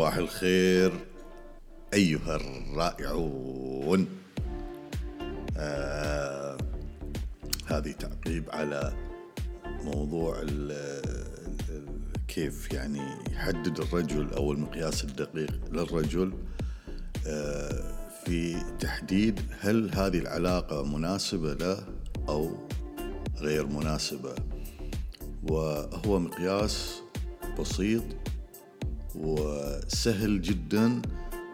صباح الخير أيها الرائعون. هذه تعقيب على موضوع كيف يعني يحدد الرجل أو المقياس الدقيق للرجل في تحديد هل هذه العلاقة مناسبة له أو غير مناسبة. وهو مقياس بسيط وسهل جدا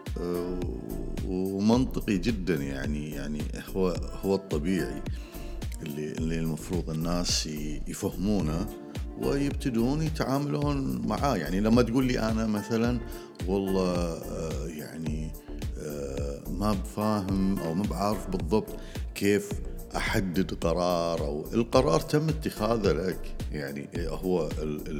ومنطقي جدا، يعني هو الطبيعي اللي المفروض الناس يفهمونه ويبتدون يتعاملون معاه. يعني لما تقول لي أنا مثلا والله يعني ما بفاهم أو ما بعرف بالضبط كيف أحدد قرار، أو القرار تم اتخاذه لك، يعني هو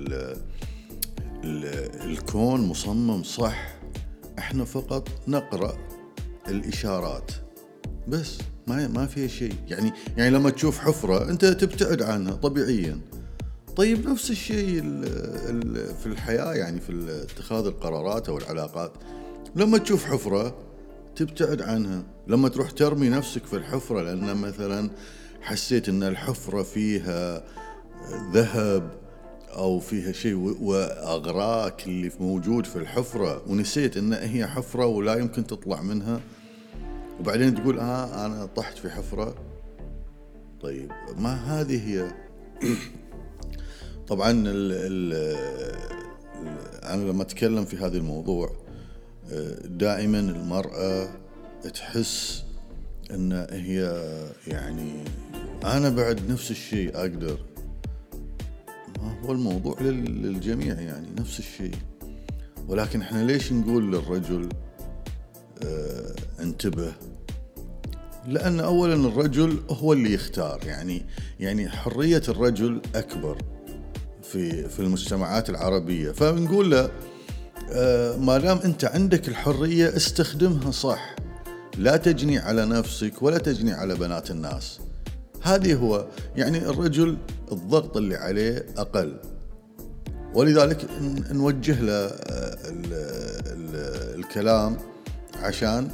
الكون مصمم صح، احنا فقط نقرأ الإشارات بس، ما في شيء. يعني لما تشوف حفرة انت تبتعد عنها طبيعيا. طيب نفس الشيء في الحياة، يعني في اتخاذ القرارات أو العلاقات، لما تشوف حفرة تبتعد عنها. لما تروح ترمي نفسك في الحفرة لأن مثلا حسيت أن الحفرة فيها ذهب أو فيها شيء وأغراك اللي موجود في الحفرة، ونسيت أن هي حفرة ولا يمكن تطلع منها، وبعدين تقول أنا طحت في حفرة. طيب ما هذه هي. طبعا أنا لما أتكلم في هذا الموضوع دائما المرأة تحس أن هي يعني أنا بعد نفس الشيء أقدر. هو الموضوع للجميع يعني نفس الشيء، ولكن احنا ليش نقول للرجل انتبه؟ لأن أولا الرجل هو اللي يختار، يعني حرية الرجل أكبر في المجتمعات العربية. فنقول له ما دام أنت عندك الحرية استخدمها صح، لا تجني على نفسك ولا تجني على بنات الناس. هذه هو يعني الرجل الضغط اللي عليه أقل، ولذلك نوجه له الكلام عشان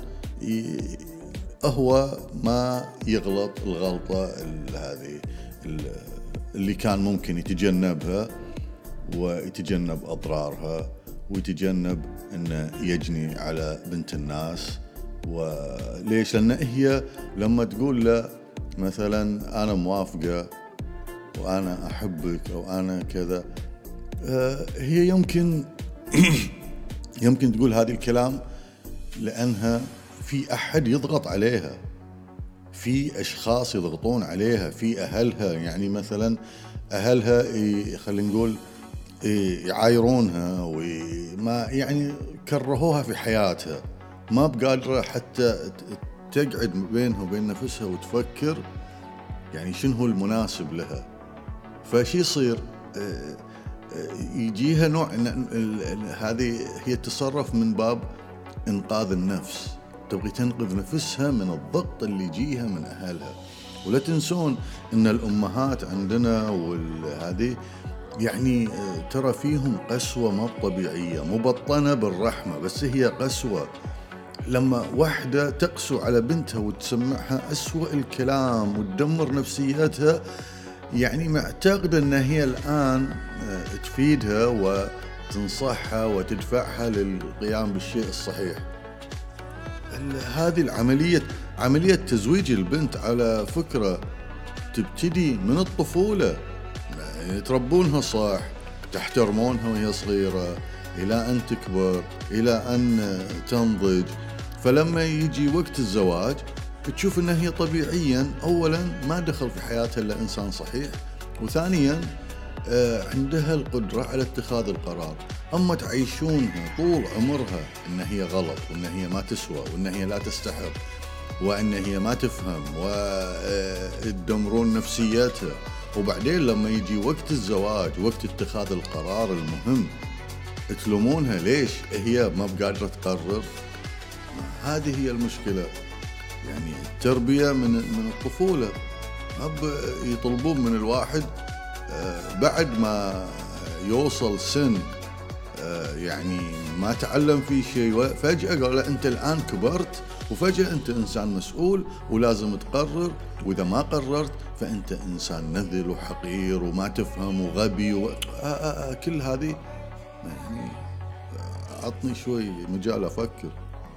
هو ما يغلط الغلطة هذه اللي كان ممكن يتجنبها ويتجنب أضرارها ويتجنب أنه يجني على بنت الناس. وليش؟ لأن هي لما تقول له مثلا أنا موافقة وأنا أحبك أو أنا كذا، هي يمكن تقول هذا الكلام لأنها في أحد يضغط عليها، في أشخاص يضغطون عليها، في أهلها. يعني مثلا أهلها خلينا نقول يعايرونها وما يعني كرهوها في حياتها، ما بقادرة حتى تقعد بينها وبين نفسها وتفكر يعني شنو هو المناسب لها. فشي يصير يجيها نوع هذه هي تتصرف من باب إنقاذ النفس، تبغي تنقذ نفسها من الضغط اللي يجيها من أهلها. ولا تنسون إن الأمهات عندنا وهذه يعني ترى فيهم قسوة ما طبيعية، مبطنة بالرحمة، بس هي قسوة. لما واحدة تقسو على بنتها وتسمعها أسوأ الكلام وتدمر نفسيتها، يعني معتقد أن هي الآن تفيدها وتنصحها وتدفعها للقيام بالشيء الصحيح. هذه عملية تزويج البنت على فكرة تبتدي من الطفولة، يعني تربونها صح، تحترمونها وهي صغيرة إلى أن تكبر، إلى أن تنضج. فلما يجي وقت الزواج بتشوف أنها هي طبيعيا أولا ما دخل في حياتها إلا إنسان صحيح، وثانيا عندها القدرة على اتخاذ القرار. أما تعيشونها طول عمرها إن هي غلط وإن هي ما تسوى وإن هي لا تستحق وإن هي ما تفهم وتدمرون نفسيتها، وبعدين لما يجي وقت الزواج وقت اتخاذ القرار المهم تلومونها ليش هي ما بقادرة تقرر. هذه هي المشكلة. يعني التربية من الطفولة، يطلبون من الواحد بعد ما يوصل سن يعني ما تعلم فيه شيء، فجأة قال له أنت الآن كبرت وفجأة أنت إنسان مسؤول ولازم تقرر، وإذا ما قررت فأنت إنسان نذل وحقير وما تفهم وغبي كل هذه يعني عطني شوي مجال أفكر.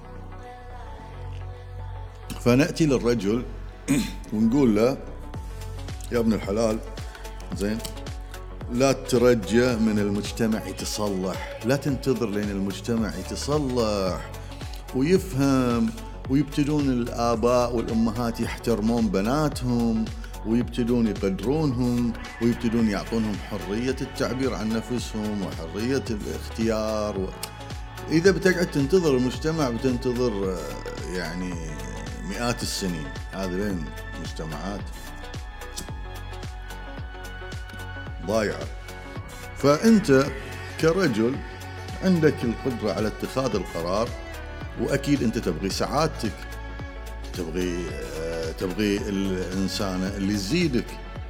فنأتي للرجل ونقول له يا ابن الحلال زين، لا ترجى من المجتمع يتصلح، لا تنتظر لين المجتمع يتصلح ويفهم ويبتدون الآباء والأمهات يحترمون بناتهم ويبتدون يقدرونهم ويبتدون يعطونهم حرية التعبير عن نفسهم وحرية الاختيار. إذا بتقعد تنتظر المجتمع بتنتظر يعني مئات السنين. هذه لين مجتمعات ضايعة. فأنت كرجل عندك القدرة على اتخاذ القرار، وأكيد أنت تبغي سعادتك، تبغي الإنسانة اللي تزيدك.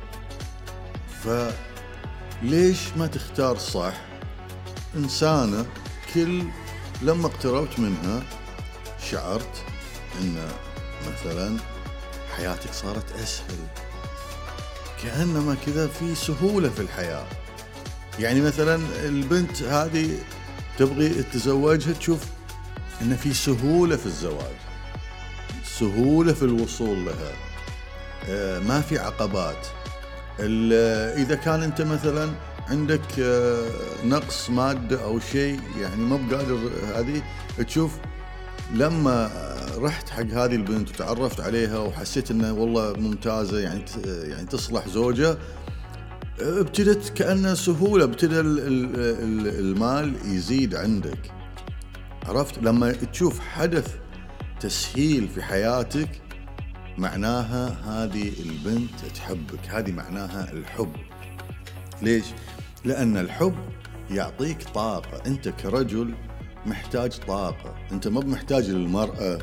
فليش ما تختار صح إنسانة كل لما اقتربت منها شعرت إن مثلا حياتك صارت أسهل، كأنما كذا في سهولة في الحياة. يعني مثلا البنت هذه تبغي تتزوجها، تشوف إن في سهولة في الزواج، سهولة في الوصول لها، ما في عقبات. إذا كان أنت مثلا عندك نقص مادة أو شيء يعني ما بقادر، هذه تشوف لما رحت حق هذه البنت وتعرفت عليها وحسيت انها والله ممتازة يعني تصلح زوجة، ابتدت كأنها سهولة، ابتدى المال يزيد عندك. عرفت؟ لما تشوف حدث تسهيل في حياتك معناها هذه البنت تحبك، هذه معناها الحب. ليش؟ لأن الحب يعطيك طاقة. أنت كرجل محتاج طاقة، أنت ما بمحتاج للمرأة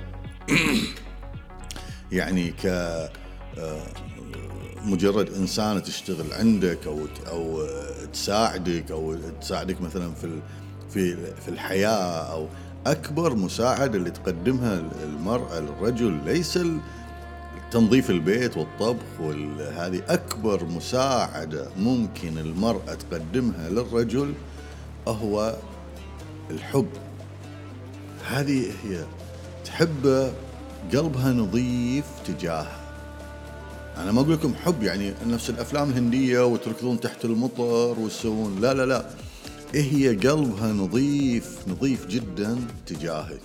يعني مجرد إنسانة تشتغل عندك أو تساعدك مثلا في الحياة. أو أكبر مساعدة اللي تقدمها المرأة للرجل ليس تنظيف البيت والطبخ، هذه أكبر مساعدة ممكن المرأة تقدمها للرجل هو الحب. هذه هي تحبه، قلبها نظيف تجاهه. أنا ما أقول لكم حب يعني نفس الأفلام الهندية وتركضون تحت المطر وتسوون، لا لا لا، هي قلبها نظيف جدا تجاهك.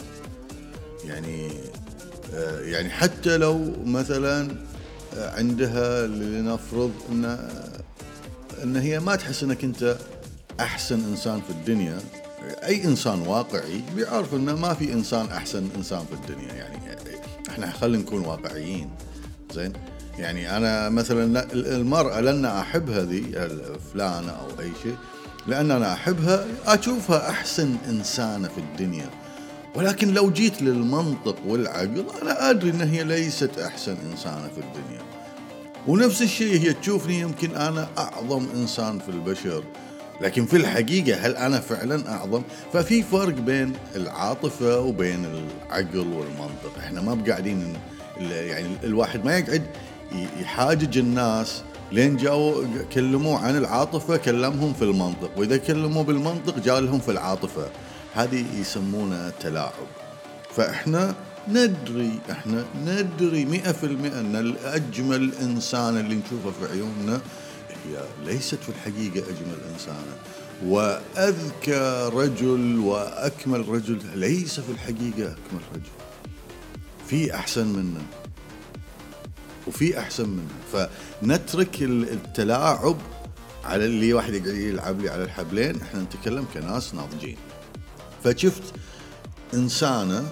يعني حتى لو مثلا عندها لنفرض ان هي ما تحس انك انت احسن انسان في الدنيا، اي انسان واقعي بيعرف انه ما في انسان احسن انسان في الدنيا. يعني احنا خلينا نكون واقعيين زين. يعني انا مثلا المرأة لن احبها ذي فلانة او اي شيء، لان انا احبها اشوفها احسن انسانة في الدنيا، ولكن لو جيت للمنطق والعقل أنا أدري أن هي ليست أحسن إنسانة في الدنيا. ونفس الشيء هي تشوفني يمكن أنا أعظم إنسان في البشر، لكن في الحقيقة هل أنا فعلا أعظم؟ ففي فرق بين العاطفة وبين العقل والمنطق. إحنا ما بقاعدين يعني الواحد ما يقعد يحاجج الناس لين جاءوا كلموه عن العاطفة كلمهم في المنطق، وإذا كلموا بالمنطق جالهم في العاطفة. هذه يسمونها تلاعب. فإحنا ندري 100% أن الأجمل إنسان اللي نشوفه في عيوننا هي ليست في الحقيقة أجمل إنسانة، وأذكى رجل وأكمل رجل ليس في الحقيقة أكمل رجل. في أحسن منه وفي أحسن منه. فنترك التلاعب على اللي واحد يقعد يلعب لي على الحبلين. إحنا نتكلم كناس ناضجين. فشفت إنسانة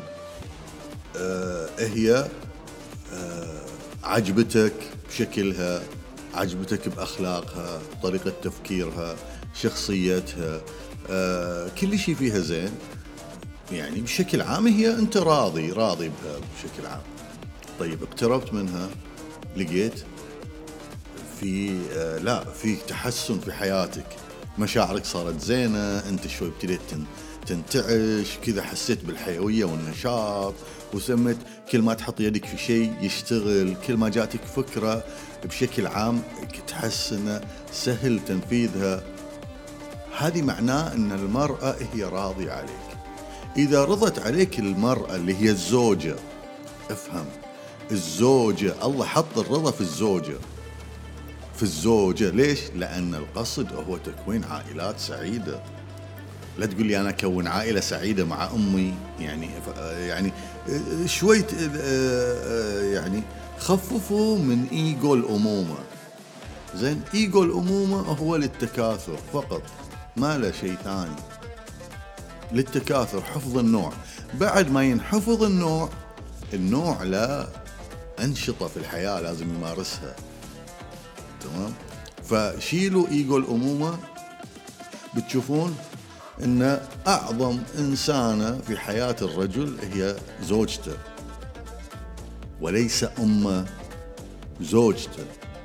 هي عجبتك بشكلها، عجبتك بأخلاقها، طريقة تفكيرها، شخصيتها، كل شيء فيها زين. يعني بشكل عام هي أنت راضي بها بشكل عام. طيب اقتربت منها لقيت في تحسن في حياتك، مشاعرك صارت زينة، أنت شوي ابتديت تنتعش كذا، حسيت بالحيوية والنشاط، وسمت كل ما تحط يدك في شيء يشتغل، كل ما جاتك فكرة بشكل عام تحس أنه سهل تنفيذها. هذه معناه أن المرأة هي راضية عليك. إذا رضت عليك المرأة اللي هي الزوجة، افهم، الزوجة الله حط الرضا في الزوجة. ليش؟ لأن القصد هو تكوين عائلات سعيدة. لا تقول لي أنا أكون عائلة سعيدة مع أمي، يعني شوي يعني خففوا من إيجو الأمومة. زين، إيجو الأمومة هو للتكاثر فقط، ما له شيء ثاني، للتكاثر، حفظ النوع. بعد ما ينحفظ النوع لا أنشطة في الحياة لازم يمارسها. تمام؟ فشيلوا إيجو الأمومة، بتشوفون أن أعظم إنسانة في حياة الرجل هي زوجته، وليس أمه، زوجته.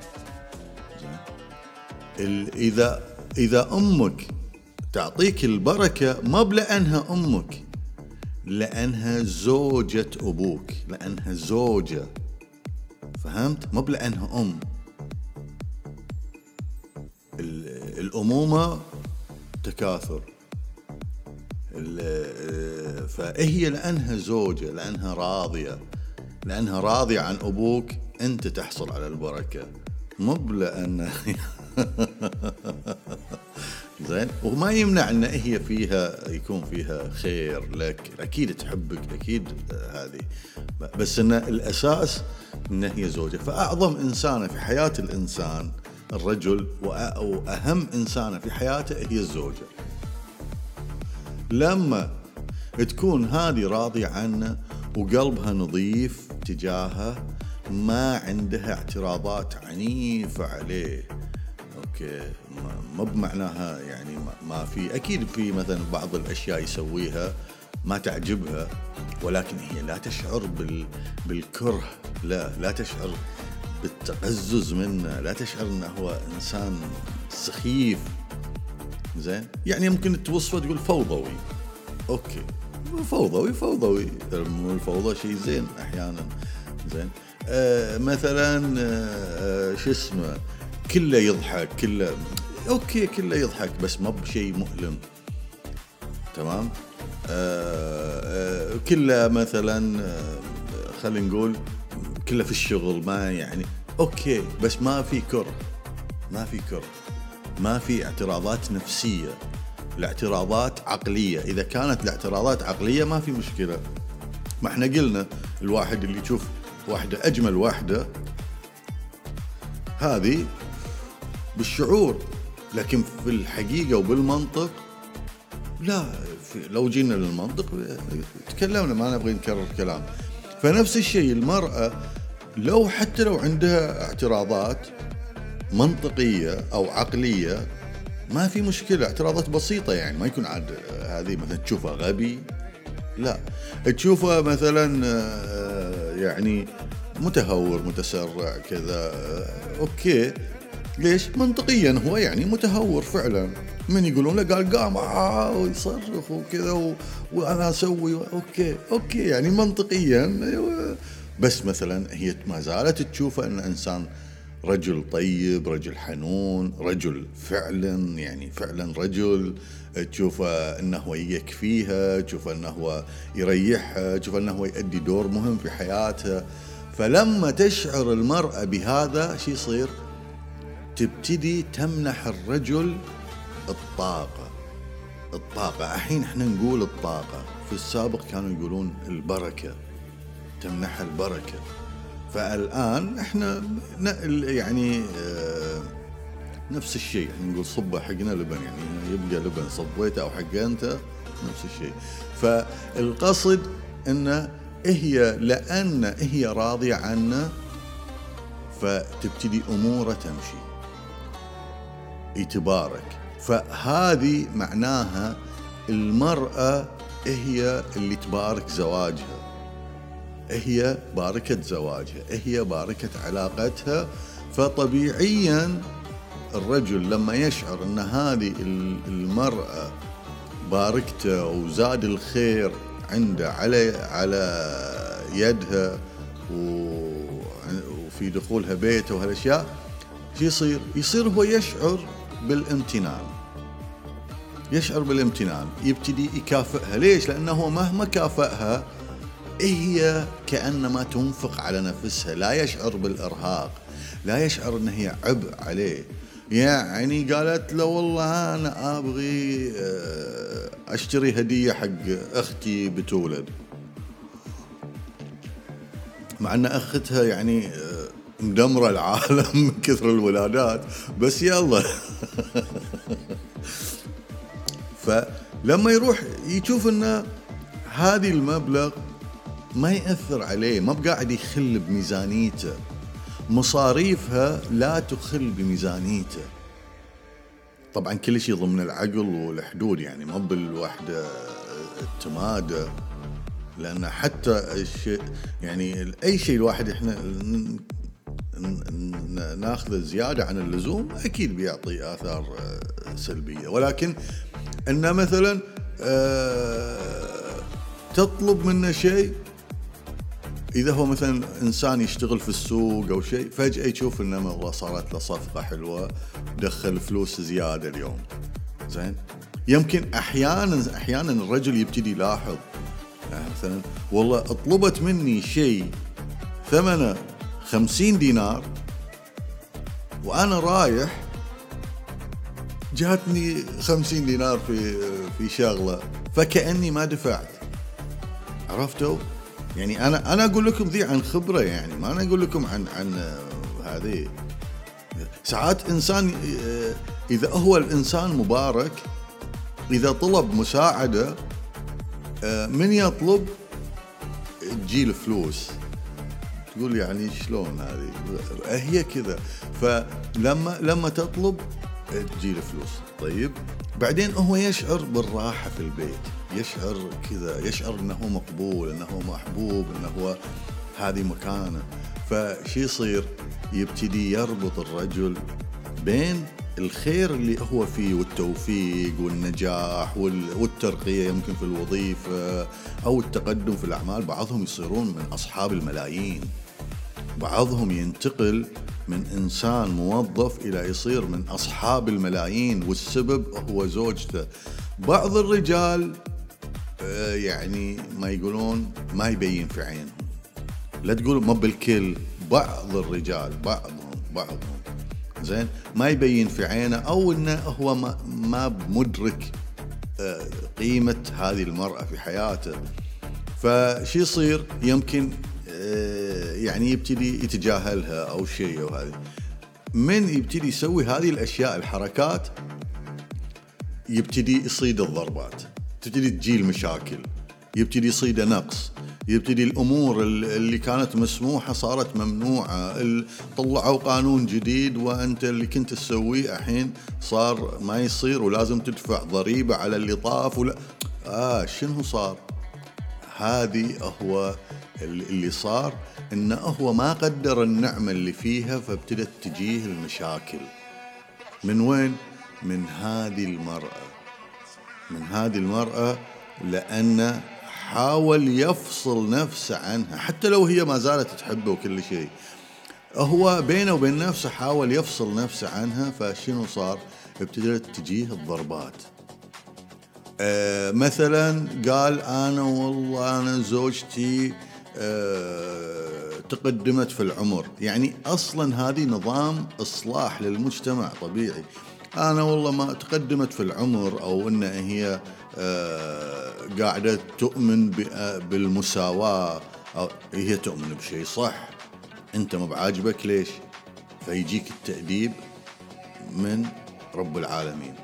إذا أمك تعطيك البركة ما بلأنها أمك، لأنها زوجة أبوك، لأنها زوجة، فهمت؟ ما بلأنها أم. الأمومة تكاثر، فهي لأنها زوجة، لأنها راضية عن أبوك، أنت تحصل على البركة، مو بلأن زين. وما يمنع أن هي يكون فيها خير لك، أكيد تحبك، أكيد هذه، بس أن الأساس أن هي زوجة. فأعظم إنسانة في حياة الإنسان الرجل، وأهم إنسانة في حياته هي الزوجة. لما تكون هذه راضية عنه وقلبها نظيف تجاهه، ما عندها اعتراضات عنيفة عليه، اوكي، ما بمعناها يعني ما في، اكيد في مثلا بعض الاشياء يسويها ما تعجبها، ولكن هي لا تشعر بالكره، لا تشعر بالتقزز منه، لا تشعر انه هو انسان سخيف. زين، يعني ممكن توصفه تقول فوضوي، اوكي، فوضوي، الفوضى شيء زين احيانا. زين، مثلا شو اسمه، كله يضحك، كله اوكي، كله يضحك، بس ما بشيء مؤلم. تمام، كله مثلا خلينا نقول كله في الشغل، ما يعني اوكي، بس ما في كره، ما في اعتراضات نفسية، الاعتراضات عقلية. إذا كانت الاعتراضات عقلية ما في مشكلة. ما احنا قلنا الواحد اللي يشوف واحدة أجمل واحدة هذه بالشعور، لكن في الحقيقة وبالمنطق لا. لو جينا للمنطق تكلمنا، ما نبغي نكرر كلام. فنفس الشيء المرأة، حتى لو عندها اعتراضات منطقية أو عقلية ما في مشكلة، اعتراضات بسيطة، يعني ما يكون عاد هذه مثلا تشوفها غبي، لا، تشوفها مثلا يعني متهور، متسرع كذا، اوكي، ليش؟ منطقيا هو يعني متهور فعلا. من يقولون له قال قام ويصرخ وكذا وانا اسوي، اوكي يعني منطقيا، بس مثلا هي ما زالت تشوفه ان انسان رجل طيب، رجل حنون، رجل فعلا، يعني فعلا رجل، تشوفه انه يكفيها، تشوفه انه يريحها، تشوفه انه يؤدي دور مهم في حياتها. فلما تشعر المرأة بهذا شي يصير؟ تبتدي تمنح الرجل الطاقة. الحين احنا نقول الطاقة، في السابق كانوا يقولون البركة، تمنح البركة. فالآن احنا يعني نفس الشيء، احنا نقول صبه حقنا لبن، يعني يبقى لبن صبيته او حق انت، نفس الشيء. فالقصد انه لأن هي راضية عنه، فتبتدي اموره تمشي، يتبارك. فهذه معناها المرأة هي اللي تبارك زواجها، هي باركة زواجها، هي باركة علاقتها. فطبيعيا الرجل لما يشعر أن هذه المرأة باركته وزاد الخير عنده على يدها وفي دخولها بيته وهالأشياء، شو يصير هو يشعر بالامتنان، يبتدي يكافئها. ليش؟ لأنه مهما كافئها هي كأنما تنفق على نفسها، لا يشعر بالإرهاق، لا يشعر أنه هي عبء عليه. يعني قالت له والله أنا أبغي أشتري هدية حق أختي بتولد، مع أن أختها يعني مدمرة العالم من كثر الولادات، بس يلا فلما يروح يشوف أن هذه المبلغ ما يأثر عليه، ما بقاعد يخل بميزانيته، مصاريفها لا تخل بميزانيته. طبعا كل شيء ضمن العقل والحدود، يعني ما بالوحدة التمادى، لأن حتى الشيء يعني أي شيء الواحد إحنا ناخذه زيادة عن اللزوم أكيد بيعطي آثار سلبية. ولكن إن مثلا تطلب منه شيء، إذا هو مثلا إنسان يشتغل في السوق أو شيء، فجأة يشوف إنه والله صارت له صفقة حلوة، دخل فلوس زيادة اليوم، زين. يمكن أحيانا الرجل يبتدي يلاحظ، يعني مثلا والله اطلبت مني شيء ثمنه 50 دينار وأنا رايح جاتني 50 دينار في شغلة، فكأني ما دفعت. عرفتوا؟ يعني أنا أقول لكم ذي عن خبرة، يعني ما أنا أقول لكم عن هذه. ساعات إنسان إذا هو الإنسان مبارك، إذا طلب مساعدة من يطلب تجي الفلوس، تقول يعني شلون هي كذا. فلما تطلب تجي الفلوس. طيب بعدين هو يشعر بالراحة في البيت، يشعر كذا، يشعر انه مقبول، انه محبوب، انه هذه مكانه. فشي يصير؟ يبتدي يربط الرجل بين الخير اللي هو فيه والتوفيق والنجاح والترقية، يمكن في الوظيفة أو التقدم في الأعمال. بعضهم يصيرون من أصحاب الملايين، بعضهم ينتقل من إنسان موظف إلى يصير من أصحاب الملايين، والسبب هو زوجته. بعض الرجال يعني ما يقولون ما يبين في عينهم، لا تقول ما بالكل، بعض الرجال بعضهم زين ما يبين في عينه، أو إنه هو ما مدرك قيمة هذه المرأة في حياته. فشي يصير؟ يمكن يعني يبتدي يتجاهلها أو شيء، أو هذه من يبتدي يسوي هذه الأشياء الحركات، يبتدي يصيد الضربات، تبتدي تجي المشاكل، يبتدي يصيد نقص، يبتدي الأمور اللي كانت مسموحة صارت ممنوعة، طلعوا قانون جديد وأنت اللي كنت تسويه الحين صار ما يصير ولازم تدفع ضريبة على اللي طاف شنو صار؟ هذه هو اللي صار، إنه هو ما قدر النعمة اللي فيها، فابتدت تجيه المشاكل. من وين؟ من هذه المرأة لأن حاول يفصل نفسه عنها، حتى لو هي ما زالت تحبه وكل شيء، هو بينه وبين نفسه حاول يفصل نفسه عنها. فشنو صار؟ ابتدت تجيه الضربات. مثلا قال أنا زوجتي تقدمت في العمر، يعني أصلا هذه نظام إصلاح للمجتمع طبيعي. أنا والله ما تقدمت في العمر، أو إن هي قاعدة تؤمن بالمساواة، أو هي تؤمن بشيء صح، أنت ما بعاجبك ليش؟ فيجيك التأديب من رب العالمين.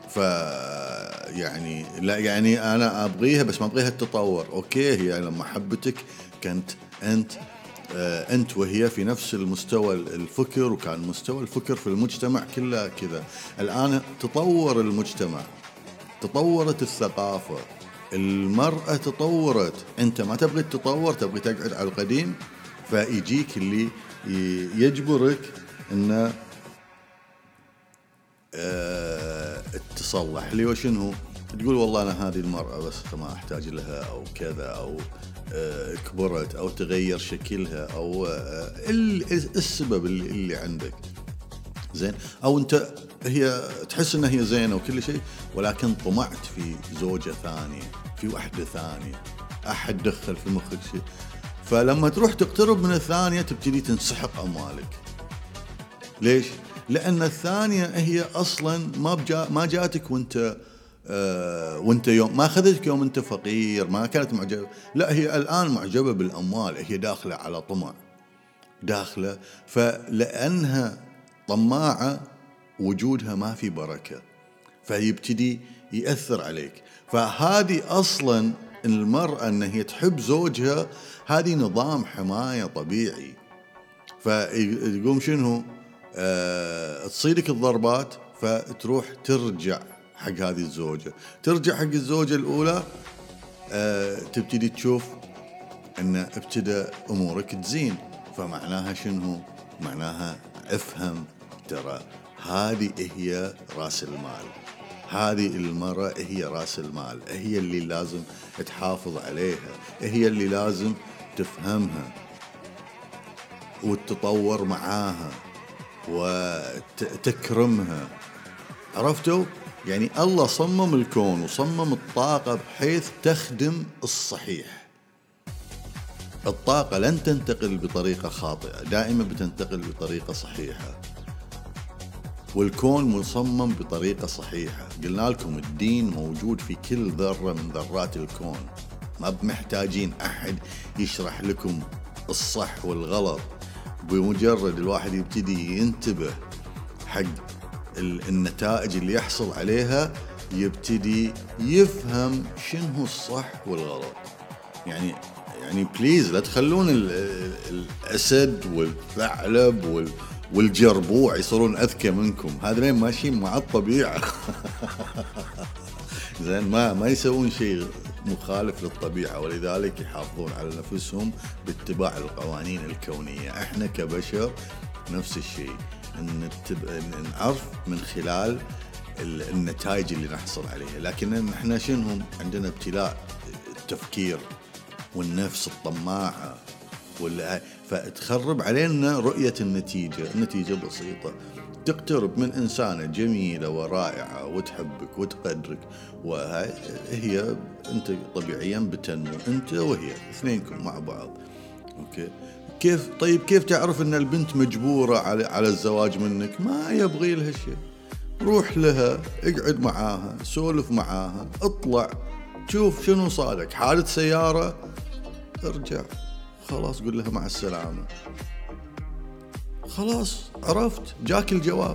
يعني لا، يعني أنا أبغيها بس ما أبغيها التطور. أوكي، هي لما حبتك كنت أنت وهي في نفس المستوى الفكر، وكان مستوى الفكر في المجتمع كله كذا. الآن تطور المجتمع، تطورت الثقافة، المرأة تطورت، أنت ما تبغي التطور، تبغي تقعد على القديم. فيجيك اللي يجبرك إنه تصلح اللي هو شنو؟ تقول والله أنا هذه المرأة بس ما أحتاج لها أو كذا، أو كبرت أو تغير شكلها، أو السبب اللي عندك زين، أو أنت هي تحس أنها هي زينة وكل شيء، ولكن طمعت في زوجة ثانية، في واحدة ثانية، أحد دخل في مخك شيء، فلما تروح تقترب من الثانية تبتدي تنسحق أموالك. ليش؟ لأن الثانية هي أصلا ما جاتك وانت يوم ما أخذتك يوم انت فقير، ما كانت معجبة، لا هي الآن معجبة بالأموال، هي داخلة على طمع، داخلة، فلأنها طماعة وجودها ما في بركة، فيبتدي يأثر عليك. فهذه أصلا المرأة أن هي تحب زوجها، هذه نظام حماية طبيعي، فيقوم شنو تصيدك الضربات، فتروح ترجع حق هذه الزوجة، ترجع حق الزوجة الأولى، تبتدي تشوف أن ابتدى أمورك تزين، فمعناها شنو؟ معناها افهم ترى هذه هي رأس المال، هذه المرأة هي رأس المال، هي اللي لازم تحافظ عليها، هي اللي لازم تفهمها وتتطور معاها وتكرمها. عرفتوا؟ يعني الله صمم الكون وصمم الطاقة بحيث تخدم الصحيح. الطاقة لن تنتقل بطريقة خاطئة، دائما بتنتقل بطريقة صحيحة، والكون مصمم بطريقة صحيحة. قلنا لكم الدين موجود في كل ذرة من ذرات الكون، ما بمحتاجين أحد يشرح لكم الصح والغلط، بمجرد الواحد يبتدي ينتبه حق النتائج اللي يحصل عليها يبتدي يفهم شنو الصح والغلط. يعني بليز لا تخلون الأسد والثعلب والجربوع يصيرون أذكى منكم، هذين ماشيين مع الطبيعة. زين، ما يسوون شيء مخالف للطبيعة، ولذلك يحافظون على نفسهم باتباع القوانين الكونية. احنا كبشر نفس الشيء، نعرف من خلال النتائج اللي نحصل عليها، لكن احنا شنو عندنا ابتلاء التفكير والنفس الطماعة فتخرب علينا رؤية النتيجة بسيطة، تقترب من إنسانة جميلة ورائعة وتحبك وتقدرك، وهي أنت طبيعيا بتنمو أنت وهي اثنينكم مع بعض. أوكي، كيف تعرف أن البنت مجبورة على الزواج منك؟ ما يبغي لها شيء، روح لها، اقعد معاها، سولف معاها، اطلع شوف شنو صادك، حادث سيارة، ارجع خلاص قل لها مع السلامة، خلاص عرفت، جاك الجواب.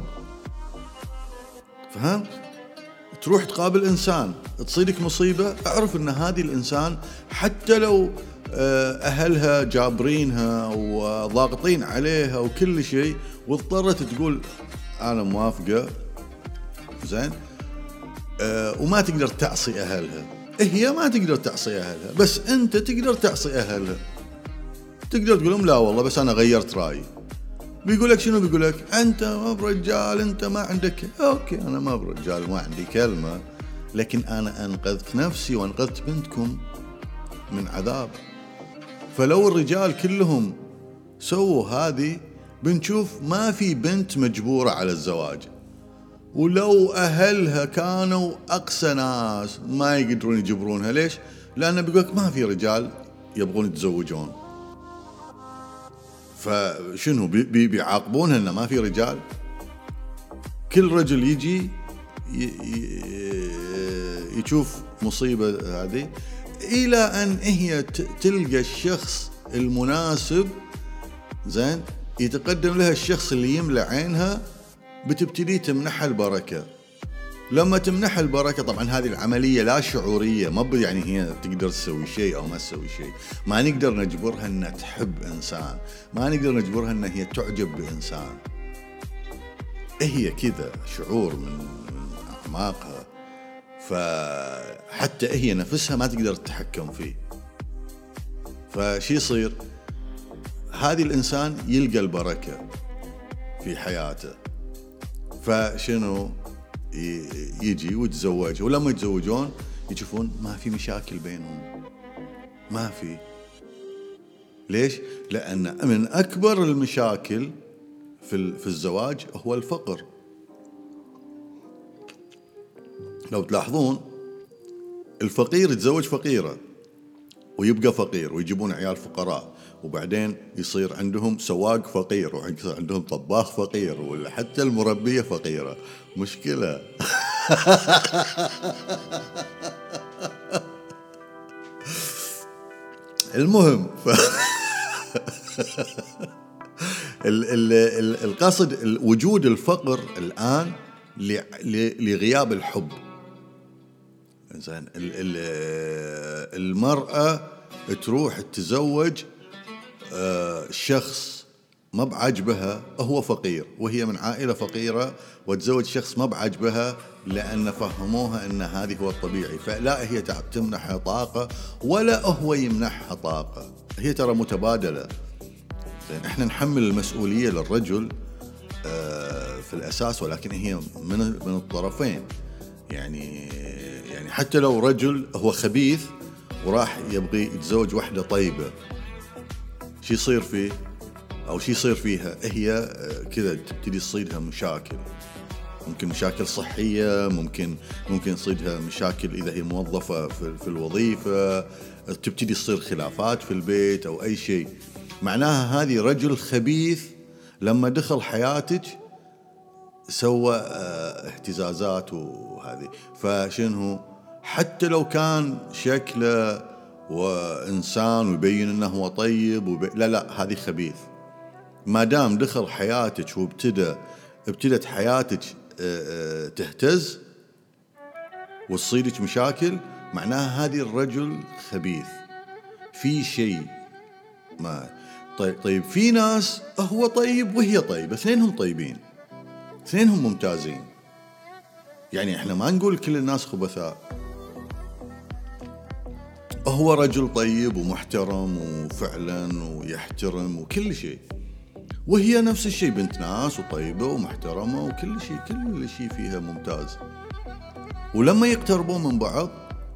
فهمت؟ تروح تقابل إنسان تصيدك مصيبة، اعرف أن هذه الإنسان حتى لو أهلها جابرينها وضاغطين عليها وكل شيء، واضطرت تقول أنا موافقة، زين، وما تقدر تعصي أهلها، هي ما تقدر تعصي أهلها، بس أنت تقدر تعصي أهلها، تقدر تقول لهم لا والله بس أنا غيرت رأيي. بيقولك شنو؟ بيقولك أنت ما برجال، أنت ما عندك. أوكي، أنا ما برجال، ما عندي كلمة، لكن أنا أنقذت نفسي وأنقذت بنتكم من عذاب. فلو الرجال كلهم سووا هذه بنشوف ما في بنت مجبورة على الزواج، ولو أهلها كانوا أقسى ناس ما يقدرون يجبرونها. ليش؟ لأنه بيقولك ما في رجال يبغون يتزوجون، فشنو بيعاقبونها إنه ما في رجال؟ كل رجل يجي يشوف مصيبة هذه إلى أن هي تلقى الشخص المناسب، زين، يتقدم لها الشخص اللي يملأ عينها، بتبتدي تمنحها البركة. لما تمنحها البركة، طبعا هذه العملية لا شعورية، ما يعني هي تقدر تسوي شيء أو ما تسوي شيء، ما نقدر نجبرها أنها تحب إنسان، ما نقدر نجبرها أنها هي تعجب بإنسان، هي كذا شعور من أعماقها، فحتى هي نفسها ما تقدر تتحكم فيه. فشي يصير؟ هذه الإنسان يلقى البركة في حياته، فشنو يجي ويتزوج، ولما يتزوجون يشوفون ما في مشاكل بينهم، ما في. ليش؟ لأن من أكبر المشاكل في الزواج هو الفقر. لو تلاحظون الفقير يتزوج فقيرة ويبقى فقير، ويجيبون عيال فقراء، وبعدين يصير عندهم سواق فقير، ويصير عندهم طباخ فقير، وحتى المربية فقيرة. مشكلة. المهم القصد وجود الفقر الآن لغياب الحب. إنسان المرأة تروح تتزوج شخص ما بعجبها، هو فقير وهي من عائلة فقيرة، وتزوج شخص ما بعجبها لأن فهموها أن هذه هو الطبيعي، فلا هي تمنحها طاقة ولا هو يمنحها طاقة، هي ترى متبادلة. احنا نحمل المسؤولية للرجل في الأساس، ولكن هي من الطرفين. يعني حتى لو رجل هو خبيث وراح يبغي يتزوج واحدة طيبة، شي يصير فيه أو شي يصير فيها؟ هي كذا تبتدي تصيدها مشاكل، ممكن مشاكل صحية، ممكن يصيدها مشاكل إذا هي موظفة في الوظيفة، تبتدي تصير خلافات في البيت أو أي شيء. معناها هذه رجل خبيث لما دخل حياتك سوى اهتزازات وهذه. فشنو حتى لو كان شكله وإنسان ويبين أنه هو طيب لا هذه خبيث. ما دام دخل حياتك ابتدت حياتك تهتز وتصيدك مشاكل، معناها هذه الرجل خبيث في شيء ما. طيب في ناس هو طيب وهي طيبة، اثنينهم طيبين، اثنينهم ممتازين. يعني احنا ما نقول كل الناس خبثاء، هو رجل طيب ومحترم وفعلا ويحترم وكل شيء، وهي نفس الشيء، بنت ناس وطيبة ومحترمة وكل شيء فيها ممتاز. ولما يقتربون من بعض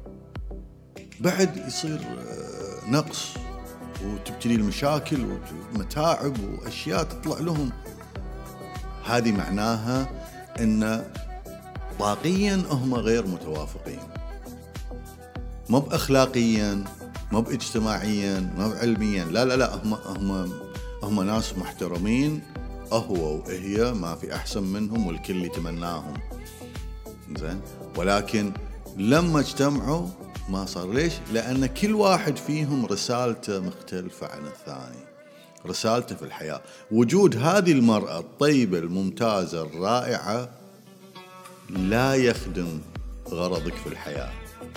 بعد يصير نقص، وتبتدي المشاكل ومتاعب وأشياء تطلع لهم. هذه معناها أن طاقيا هم غير متوافقين، ما بأخلاقيا، ما باجتماعيا، ما بعلميا، لا هم ناس محترمين، هو وهي ما في أحسن منهم والكل يتمناهم. زين، ولكن لما اجتمعوا ما صار. ليش؟ لأن كل واحد فيهم رسالته مختلفة عن الثاني، رسالته في الحياة. وجود هذه المرأة الطيبة الممتازة الرائعة لا يخدم غرضك في الحياة،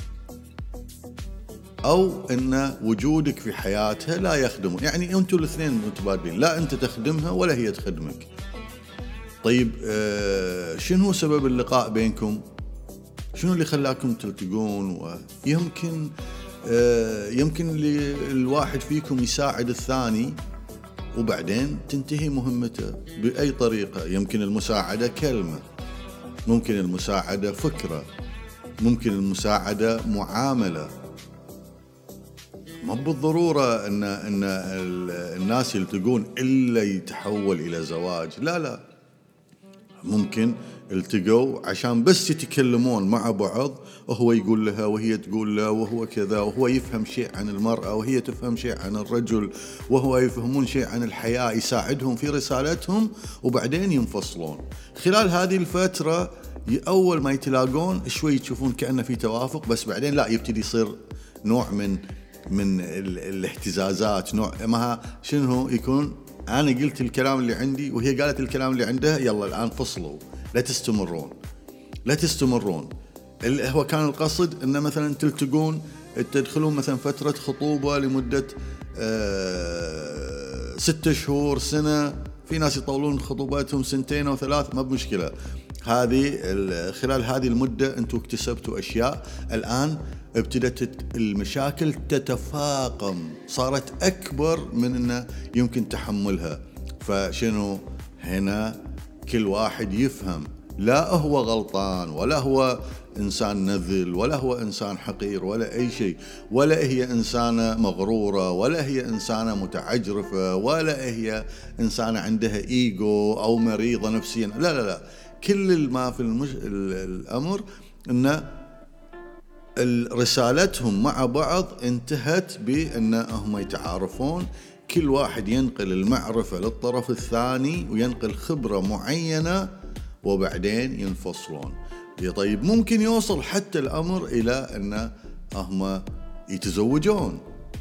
أو أن وجودك في حياتها لا يخدم. يعني أنتوا الاثنين متبادلين، لا أنت تخدمها ولا هي تخدمك. طيب شنو سبب اللقاء بينكم؟ شنو اللي خلاكم تلتقون؟ ويمكن الواحد فيكم يساعد الثاني وبعدين تنتهي مهمته بأي طريقة. يمكن المساعدة كلمة، ممكن المساعدة فكرة، ممكن المساعدة معاملة. ما بالضرورة أن الناس يلتقون إلا يتحول إلى زواج، لا، ممكن التقوا عشان بس يتكلمون مع بعض، وهو يقول لها وهي تقول له، وهو كذا، وهو يفهم شيء عن المرأة وهي تفهم شيء عن الرجل، وهو يفهمون شيء عن الحياة، يساعدهم في رسالتهم، وبعدين ينفصلون. خلال هذه الفترة أول ما يتلاقون شوي تشوفون كأنه في توافق، بس بعدين لا، يبتدي يصير نوع من الاهتزازات، نوع ما شنو يكون. أنا قلت الكلام اللي عندي وهي قالت الكلام اللي عندها، يلا الآن فصلوا، لا تستمرون. هو كان القصد أن مثلا تلتقون، تدخلون مثلا فترة خطوبة لمدة 6 شهور، سنة. في ناس يطولون خطوباتهم 2 أو 3، ما بمشكلة. خلال هذه المدة أنتوا اكتسبتوا أشياء. الآن ابتدت المشاكل تتفاقم، صارت أكبر من أنه يمكن تحملها. فشنو هنا؟ كل واحد يفهم لا هو غلطان ولا هو إنسان نذل ولا هو إنسان حقير ولا أي شيء، ولا هي إنسانة مغرورة ولا هي إنسانة متعجرفة ولا هي إنسانة عندها إيجو أو مريضة نفسيا. لا لا لا، كل ما في الأمر أن رسالتهم مع بعض انتهت بأنهم يتعارفون، كل واحد ينقل المعرفة للطرف الثاني وينقل خبرة معينة وبعدين ينفصلون. طيب ممكن يوصل حتى الأمر إلى أن هم يتزوجون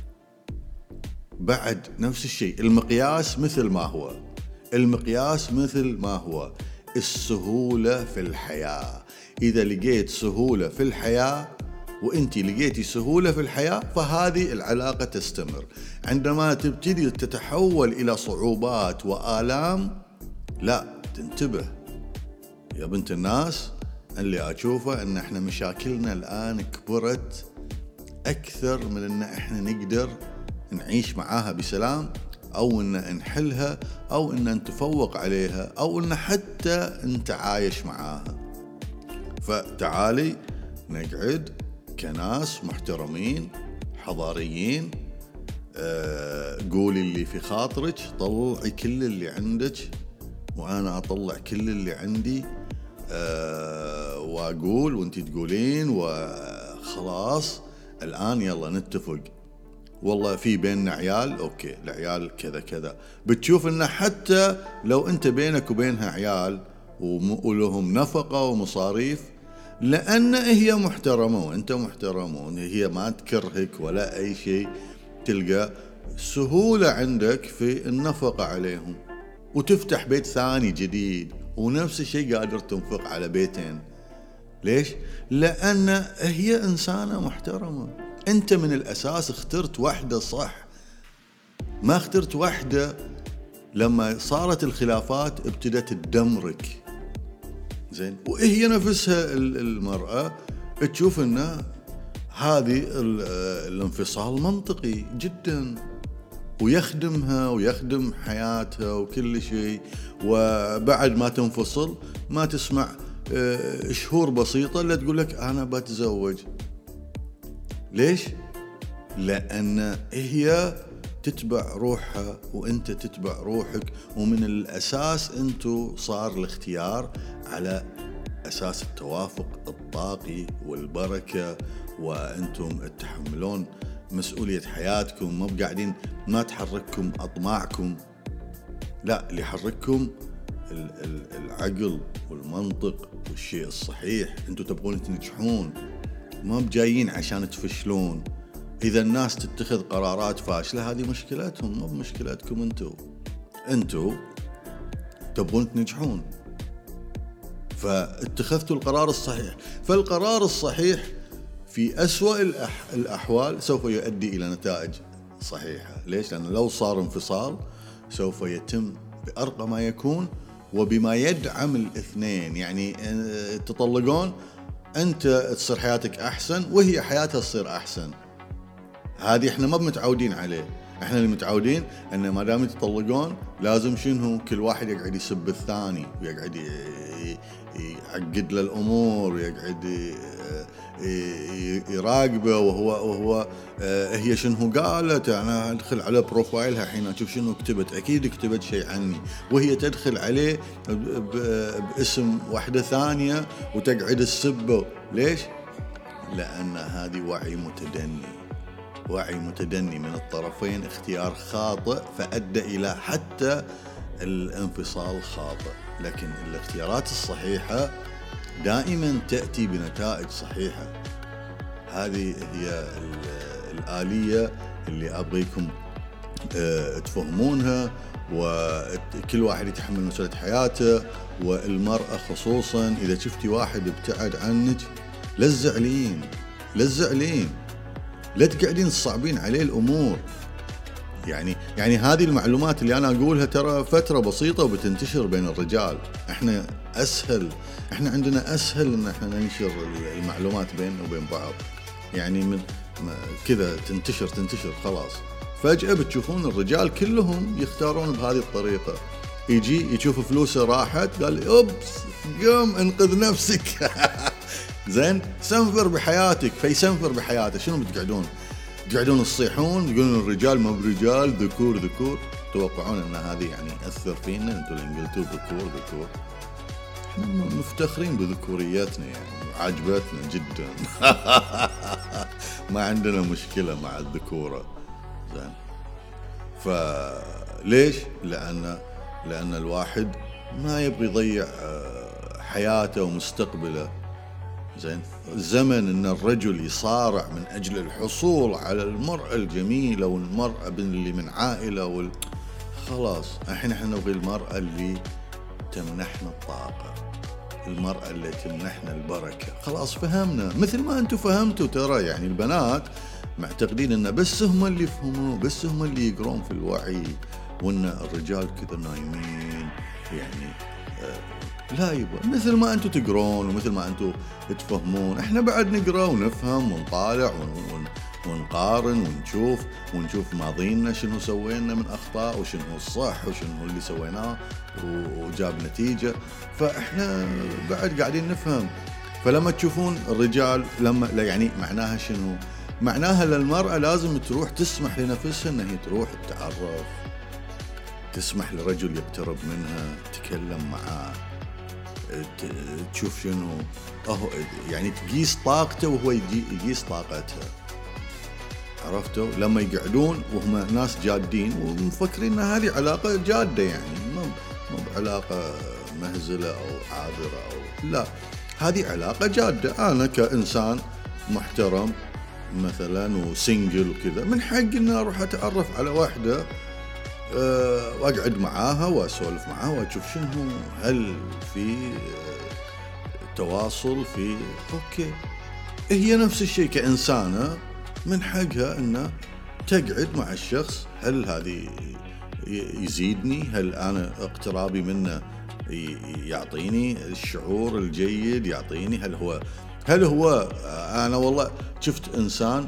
بعد نفس الشيء. المقياس مثل ما هو، المقياس مثل ما هو السهولة في الحياة. إذا لقيت سهولة في الحياة وإنتي لقيتي سهولة في الحياة فهذه العلاقة تستمر. عندما تبتدي تتحول إلى صعوبات وآلام لا، تنتبه يا بنت الناس. اللي أشوفه أن إحنا مشاكلنا الآن كبرت أكثر من أن إحنا نقدر نعيش معاها بسلام، أو أن نحلها، أو أن نتفوق عليها، أو أن حتى نتعايش معاها. فتعالي نقعد كناس محترمين حضاريين، قولي اللي في خاطرك، طلعي كل اللي عندك وأنا أطلع كل اللي عندي، وأقول وأنتي تقولين، وخلاص الآن يلا نتفق. والله في بيننا عيال، أوكي العيال كذا كذا. بتشوف إنه حتى لو أنت بينك وبينها عيال ولهم نفقة ومصاريف، لأن هي محترمة وأنت محترم وهي ما تكرهك ولا أي شيء، تلقى سهولة عندك في النفقة عليهم وتفتح بيت ثاني جديد، ونفس الشيء قادر تنفق على بيتين. ليش؟ لأن هي إنسانة محترمة. أنت من الأساس اخترت واحدة صح، ما اخترت واحدة لما صارت الخلافات ابتدت تدمرك. زين، وهي نفسها المرأة تشوف ان هذه الانفصال منطقي جدا ويخدمها ويخدم حياتها وكل شيء، وبعد ما تنفصل ما تسمع شهور بسيطة اللي تقول لك أنا بتزوج. ليش؟ لأن هي تتبع روحها وأنت تتبع روحك، ومن الأساس أنتوا صار الاختيار على أساس التوافق الطاقي والبركة، وأنتم تتحملون مسؤولية حياتكم، ما بقاعدين ما تحرككم أطماعكم، لا، اللي يحرككم العقل والمنطق والشيء الصحيح. أنتوا تبغون تنجحون، ما بجايين عشان تفشلون. إذا الناس تتخذ قرارات فاشلة هذه مشكلتهم، ما بمشكلتكم. أنتوا تبغون تنجحون، فاتخذتوا القرار الصحيح. فالقرار الصحيح في أسوأ الأحوال سوف يؤدي إلى نتائج صحيحة. ليش؟ لأن لو صار انفصال سوف يتم بأرقى ما يكون وبما يدعم الاثنين. يعني تطلقون، أنت تصير حياتك أحسن وهي حياتها تصير أحسن. هذه احنا ما متعودين عليه. احنا اللي متعودين ان ما دام يتطلقون لازم شنو، كل واحد يقعد يسب الثاني ويقعد يعقد له الامور ويقعد يراقبه، وهو هي شنو قالت. انا ادخل على بروفايلها الحين اشوف شنو كتبت، اكيد كتبت شيء عني، وهي تدخل عليه باسم واحدة ثانية وتقعد تسبه. ليش؟ لان هذه وعي متدني من الطرفين، اختيار خاطئ فأدى إلى حتى الانفصال خاطئ. لكن الاختيارات الصحيحة دائما تأتي بنتائج صحيحة. هذه هي الآلية اللي أبغيكم تفهمونها، وكل واحد يتحمل مسؤولية حياته. والمرأة خصوصا إذا شفتي واحد ابتعد عنك لا تزعلين، لا تقعدين تصعبين عليه الأمور. يعني هذه المعلومات اللي أنا أقولها ترى فترة بسيطة وبتنتشر بين الرجال. إحنا عندنا أسهل إن إحنا ننشر المعلومات بيننا وبين بعض، يعني من كذا تنتشر خلاص. فجأة بتشوفون الرجال كلهم يختارون بهذه الطريقة. يجي يشوف فلوسه راحت، قال اوبس قم انقذ نفسك. زين سنفر بحياتك، فيسنفر بحياته. شنو بتقعدون تصيحون تقولون الرجال ما برجال، ذكور. توقعون ان هذه يعني يأثر فينا؟ انتم اللي قلتوا ذكور. احنا مفتخرين بذكوريتنا يعني، عجبتنا جدا. ما عندنا مشكلة مع الذكورة. زين فليش؟ لأن الواحد ما يبغي يضيع حياته ومستقبله. زين زمن ان الرجل يصارع من اجل الحصول على المرأة الجميلة والمرأة اللي من عائلة خلاص الحين احنا نبغي المرأة اللي تمنحنا الطاقة، المرأة اللي تمنحنا البركة. خلاص فهمنا، مثل ما انتم فهمتوا. ترى يعني البنات معتقدين ان بس هم اللي يفهموا، بس هم اللي يقرون في الوعي، وان الرجال كذا نايمين يعني. لا يبا، مثل ما انتم تقرون ومثل ما انتم تفهمون، احنا بعد نقرا ونفهم ونطالع ونقارن ونشوف ماضينا شنو سوينا من اخطاء وشنو الصح وشنو اللي سويناه وجاب نتيجة. فاحنا بعد قاعدين نفهم. فلما تشوفون الرجال لا يعني معناها شنو؟ معناها للمرأة لازم تروح تسمح لنفسها ان هي تروح تتعرف، تسمح لرجل يقترب منها، تتكلم معاه، تشوف شنو يعني تقيس طاقته وهو يقيس طاقتها. عرفتوا؟ لما يقعدون وهم ناس جادين ومفكرين ان هذه علاقة جادة، يعني مو بعلاقة مهزلة او عابرة او لا، هذه علاقة جادة. انا كإنسان محترم مثلا وسنجل وكذا، من حق ان اروح اتعرف على واحدة واقعد معاها واسولف معاها واشوف شنو، هل في تواصل، في اوكي. هي نفس الشيء كإنسانة من حقها ان تقعد مع الشخص، هل هذه يزيدني، هل انا اقترابي منه يعطيني الشعور الجيد، يعطيني هل هو انا والله شفت انسان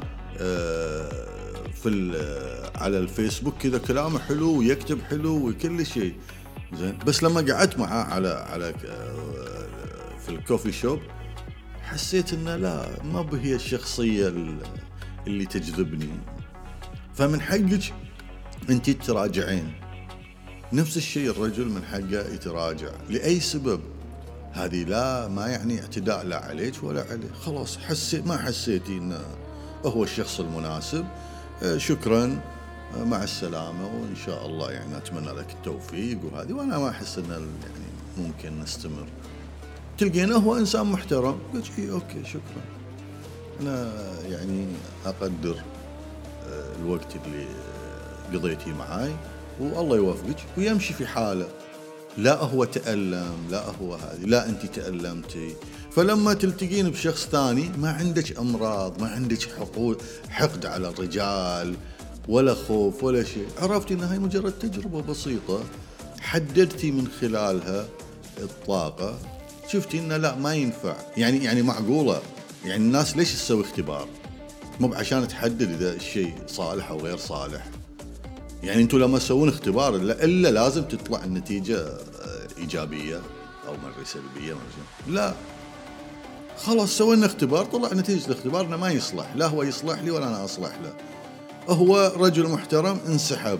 على الفيسبوك كذا كلامه حلو ويكتب حلو وكل شيء زين، بس لما قعدت معاه على في الكوفي شوب حسيت انه لا، ما بهي الشخصية اللي تجذبني. فمن حقك انت تراجعين. نفس الشيء الرجل من حقه يتراجع لأي سبب. هذه لا ما يعني اعتداء لا عليك ولا عليه. خلاص ما حسيتي انه هو الشخص المناسب، شكرا مع السلامة وإن شاء الله يعني أتمنى لك التوفيق وهذه، وأنا ما أحس أن يعني ممكن نستمر. تلقينا هو إنسان محترم، قلت إيه أوكي شكرا، أنا يعني أقدر الوقت اللي قضيتي معاي والله يوفقك، ويمشي في حاله. لا هو تألم، لا هو هذه، لا أنت تألمتي. فلما تلتقين بشخص ثاني ما عندك أمراض، ما عندك حقد على الرجال ولا خوف ولا شيء، عرفتي أن هاي مجرد تجربة بسيطة حددتي من خلالها الطاقة، شفتي أنه لا ما ينفع. يعني معقولة، يعني الناس ليش تسوي اختبار؟ مو عشان تحدد إذا الشيء صالح أو غير صالح. يعني انتم لما تسوون اختبار الا لازم تطلع النتيجة ايجابية او مرة سلبية لا، خلاص سوينا اختبار، طلع نتيجة الاختبار انه ما يصلح، لا هو يصلح لي ولا انا اصلح له. هو رجل محترم انسحب،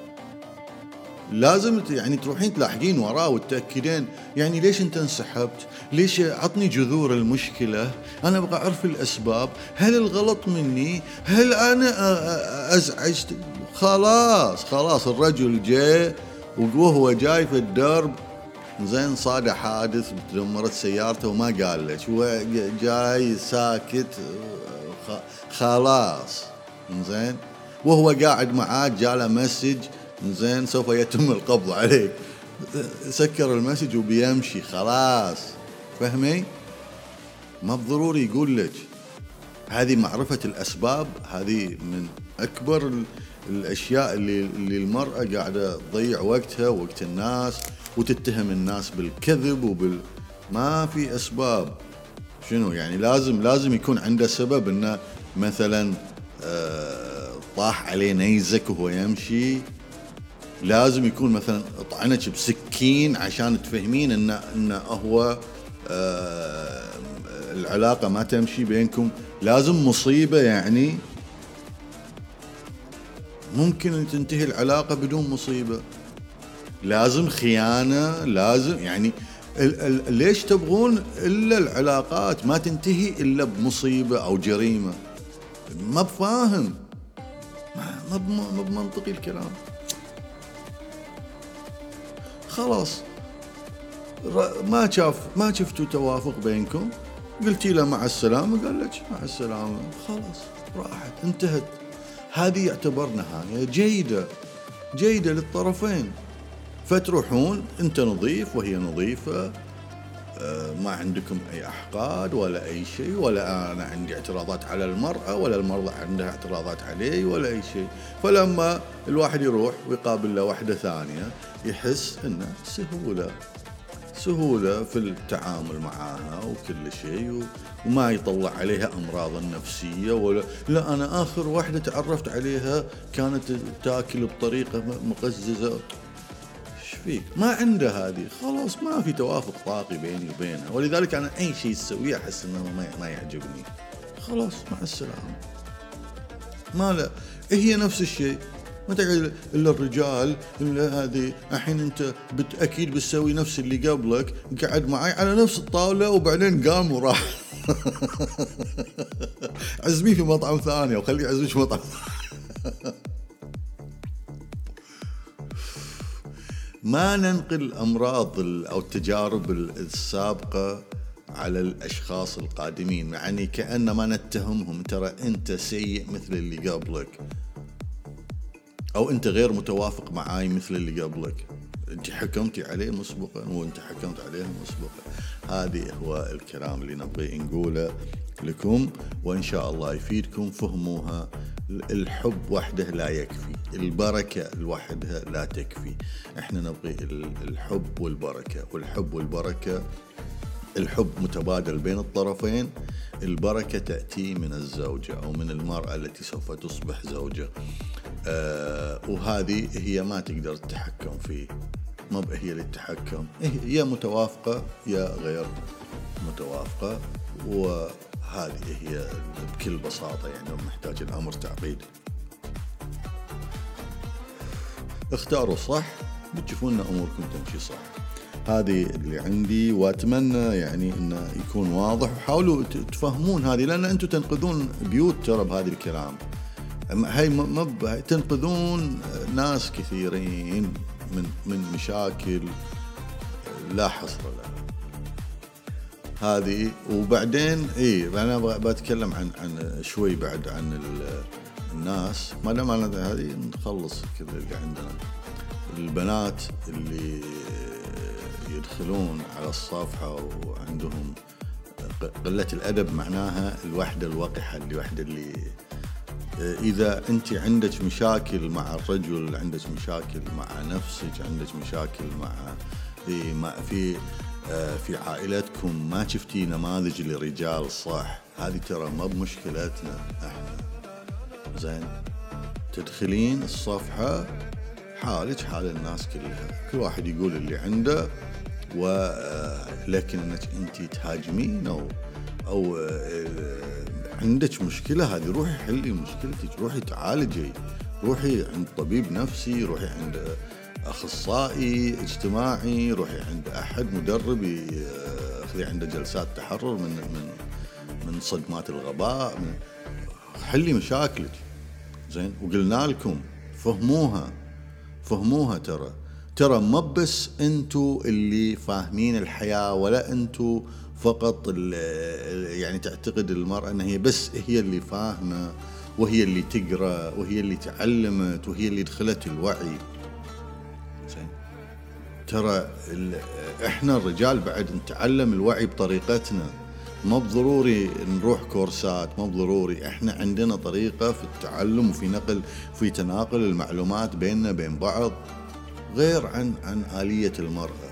لازم يعني تروحين تلاحقين وراه وتتأكدين يعني ليش انت انسحبت، ليش، عطني جذور المشكلة، انا ابغى اعرف الاسباب، هل الغلط مني، هل انا ازعجت. خلاص الرجل جاء وهو جاي في الدرب زين صار حادث دمرت سيارته وما قال لك، هو جاي ساكت خلاص زين، وهو قاعد معاك جاله مسج زين سوف يتم القبض عليك، سكر المسج وبيمشي خلاص. فهمي؟ ما بضروري يقول لك. هذه معرفة الأسباب، هذه من أكبر الأشياء اللي المرأة قاعدة تضيع وقتها ووقت الناس وتتهم الناس بالكذب ما في أسباب. شنو يعني لازم يكون عنده سبب، إنه مثلا طاح عليه نيزك وهو يمشي، لازم يكون مثلا طعنك بسكين عشان تفهمين ان هو العلاقة ما تمشي بينكم. لازم مصيبة يعني، ممكن أن تنتهي العلاقة بدون مصيبة. لازم خيانة، لازم يعني ليش تبغون إلا العلاقات ما تنتهي إلا بمصيبة أو جريمة؟ ما بفاهم، ما بمنطقي الكلام. خلاص ما شفتوا توافق بينكم، قلتي له مع السلامة، قال لك مع السلامة، خلاص راحت انتهت. هذه يعتبر نهاية جيدة للطرفين. فتروحون انت نظيف وهي نظيفة، ما عندكم اي احقاد ولا اي شيء، ولا انا عندي اعتراضات على المرأة ولا المرأة عندها اعتراضات علي ولا اي شيء. فلما الواحد يروح ويقابل له واحدة ثانية يحس انه سهولة في التعامل معها وكل شيء، وما يطلع عليها أمراض نفسية. ولا لا، أنا آخر واحدة تعرفت عليها كانت تاكل بطريقة مقززة. ايش فيك؟ ما عنده هذه، خلاص ما في توافق طاقي بيني وبينها. ولذلك أنا أي شيء تسويه أحس إنه ما يعجبني، خلاص مع السلامة. ما لا، هي نفس الشيء. ما تقعد الا الرجال الا هذه. الحين انت اكيد بتسوي نفس اللي قبلك، قعد معي على نفس الطاوله وبعدين قام وراح. عزميه في مطعم ثاني وخليه يعزمك في مطعم. ما ننقل الامراض او التجارب السابقه على الاشخاص القادمين، يعني كأنما نتهمهم ترى انت سيء مثل اللي قبلك، أو أنت غير متوافق معاي مثل اللي قبلك، أنت حكمتي عليه مسبقا وأنت حكمت عليه مسبقا. هذه هو الكلام اللي نبغي نقوله لكم، وإن شاء الله يفيدكم. فهموها. الحب وحده لا يكفي، البركة لوحدها لا تكفي. احنا نبغي الحب والبركة، والحب والبركة، الحب متبادل بين الطرفين، البركة تأتي من الزوجة أو من المرأة التي سوف تصبح زوجة. وهذه هي ما تقدر تتحكم فيه، ما هي اللي تتحكم، هي متوافقة يا غير متوافقة. وهذه هي بكل بساطة، يعني محتاج الأمر تعقيد. اختاروا صح بتشوفون أن أموركم تمشي صح. هذه اللي عندي، وأتمنى يعني إنه يكون واضح، وحاولوا تفهمون هذه، لأن أنتم تنقذون بيوت ترى بهذا الكلام. هاي تنقذون ناس كثيرين من مشاكل لا حصر لها. هذه وبعدين أنا بتكلم عن شوي بعد عن الناس، ما دام هذه نخلص كل اللي عندنا. البنات اللي يدخلون على الصفحة وعندهم قلة الأدب، معناها الوحدة الوقحة، الوحدة اللي إذا أنت عندك مشاكل مع الرجل، عندك مشاكل مع نفسك، عندك مشاكل في عائلتكم، ما شفتي نماذج لرجال صح، هذه ترى ما بمشكلتنا احنا. زين، تدخلين الصفحة حالك حال الناس كلها، كل واحد يقول اللي عنده، ولكن انك انت تهاجمين او عندك مشكلة، هذه روحي حلي مشكلتك، روحي تعالجي، روحي عند طبيب نفسي، روحي عند أخصائي اجتماعي، روحي عند أحد مدرب خذي عنده جلسات تحرر من صدمات الغباء، حلي مشاكلك. زين، وقلنا لكم فهموها. ترى ما بس انتو اللي فاهمين الحياة، ولا انتو فقط يعني تعتقد المرأة ان هي اللي فاهمة، وهي اللي تقرأ، وهي اللي تعلمت، وهي اللي دخلت الوعي. زين، ترى احنا الرجال بعد نتعلم الوعي بطريقتنا، ما بضروري نروح كورسات، ما بضروري، احنا عندنا طريقة في التعلم وفي تناقل المعلومات بيننا بين بعض، غير عن آلية المرأة.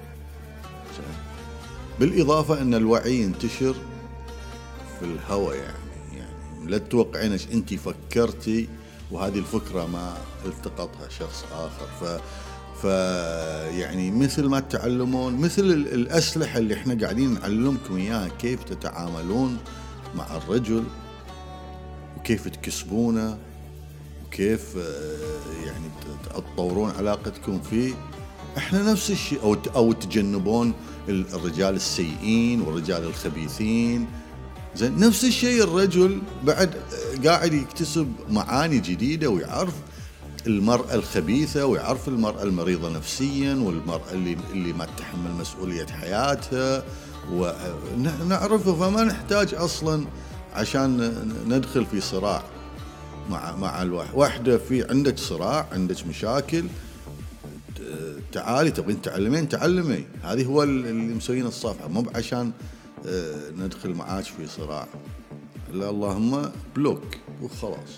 بالإضافة أن الوعي ينتشر في الهوى، يعني لا تتوقعين انت فكرتي وهذه الفكرة ما التقطها شخص آخر. يعني مثل ما تتعلمون، مثل الأسلحة اللي احنا قاعدين نعلمكم إياها، كيف تتعاملون مع الرجل وكيف تكسبونه وكيف يعني تطورون علاقتكم فيه. احنا نفس الشيء، او تجنبون الرجال السيئين والرجال الخبيثين. زين، نفس الشيء الرجل بعد قاعد يكتسب معاني جديدة، ويعرف المرأة الخبيثة، ويعرف المرأة المريضة نفسيا، والمرأة اللي ما تتحمل مسؤولية حياتها، ونعرفه. فما نحتاج أصلا عشان ندخل في صراع مع الواحدة. في عندك صراع، عندك مشاكل، تعالي تبغين تعلمي. هذه هو اللي مسوين الصفحة، مو عشان ندخل معاك في صراع. لا، اللهم بلوك وخلاص.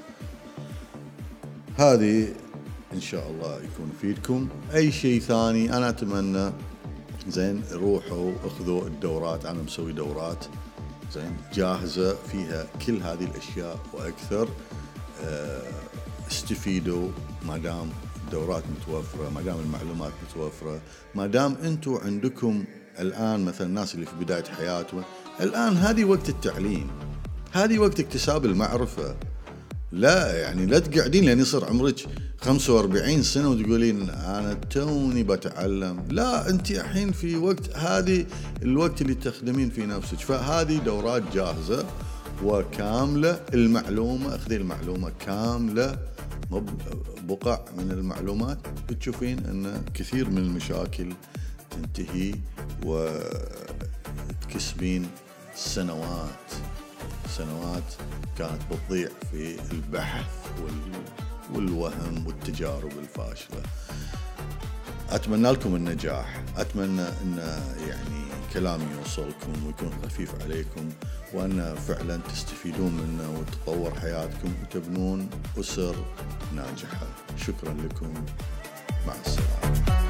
هذه إن شاء الله يكون فيدكم. أي شيء ثاني أنا أتمنى زين روحوا اخذوا الدورات. أنا مسوي دورات زين جاهزة فيها كل هذه الأشياء وأكثر. استفيدوا ما دام الدورات متوفرة، ما دام المعلومات متوفرة، ما دام أنتوا عندكم الآن مثلا الناس اللي في بداية حياتهم. الآن هذه وقت التعليم، هذه وقت اكتساب المعرفة. لا يعني لا تقعدين لين يصير عمرك 45 سنة وتقولين أنا توني بتعلم. لا، أنت الحين في وقت، هذه الوقت اللي تخدمين في نفسك. فهذه دورات جاهزة وكاملة. المعلومة، أخذي المعلومة كاملة، مو بقع من المعلومات. بتشوفين أن كثير من المشاكل تنتهي وتكسبين سنوات كانت بتضيع في البحث والوهم والتجارب الفاشلة. أتمنى لكم النجاح، أتمنى أن يعني كلامي يوصلكم ويكون خفيف عليكم، وأن فعلا تستفيدون منه وتطور حياتكم وتبنون أسر ناجحة. شكرا لكم، مع السلامة.